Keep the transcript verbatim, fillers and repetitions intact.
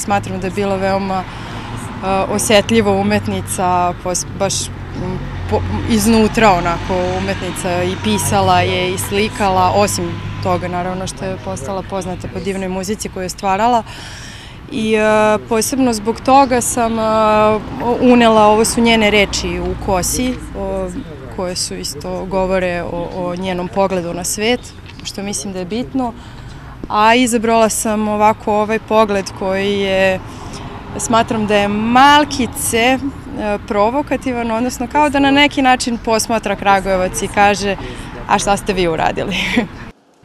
smatram da je bila veoma osjetljiva umetnica, baš iznutra onako umetnica, i pisala je i slikala, osim toga naravno što je postala poznata po divnoj muzici koju je stvarala. I posebno zbog toga sam unela, ovo su njene reči u Kosi, koje su isto govore o njenom pogledu na svet, što mislim da je bitno. A izabrala sam ovako ovaj pogled koji je, smatram da je malkice provokativan, odnosno kao da na neki način posmatra Kragujevac i kaže: a šta ste vi uradili?